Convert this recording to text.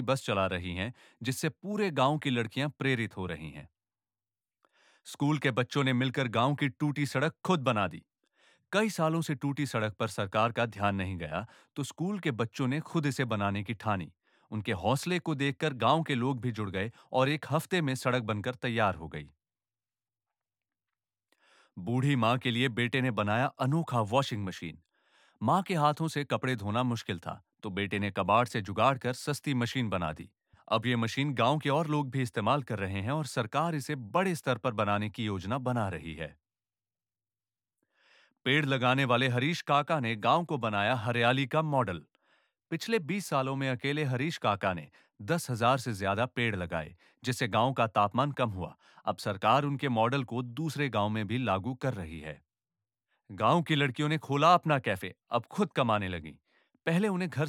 बस चला रही हैं, जिससे पूरे गांव की लड़कियां प्रेरित हो रही हैं। स्कूल के बच्चों ने मिलकर गांव की टूटी सड़क खुद बना दी। कई सालों से टूटी सड़क पर सरकार का ध्यान नहीं गया, तो स्कूल के बच्चों ने खुद इसे बनाने की ठानी। उनके हौसले को देखकर गांव के लोग भी जुड़ गए और एक हफ्ते में सड़क बनकर तैयार हो गई। बूढ़ी मां के लिए बेटे ने बनाया अनोखा वॉशिंग मशीन। मां के हाथों से कपड़े धोना मुश्किल था, तो बेटे ने कबाड़ से जुगाड़ कर सस्ती मशीन बना दी। अब ये मशीन गांव के और लोग भी इस्तेमाल कर रहे हैं और सरकार इसे बड़े स्तर पर बनाने की योजना बना रही है। पेड़ लगाने वाले हरीश काका ने गांव को बनाया हरियाली का मॉडल। पिछले 20 सालों में अकेले हरीश काका ने 10,000 से ज्यादा पेड़ लगाए, जिससे गांव का तापमान कम हुआ। अब सरकार उनके मॉडल को दूसरे गांव में भी लागू कर रही है। गांव की लड़कियों ने खोला अपना कैफे, अब खुद कमाने लगी। पहले उन्हें घर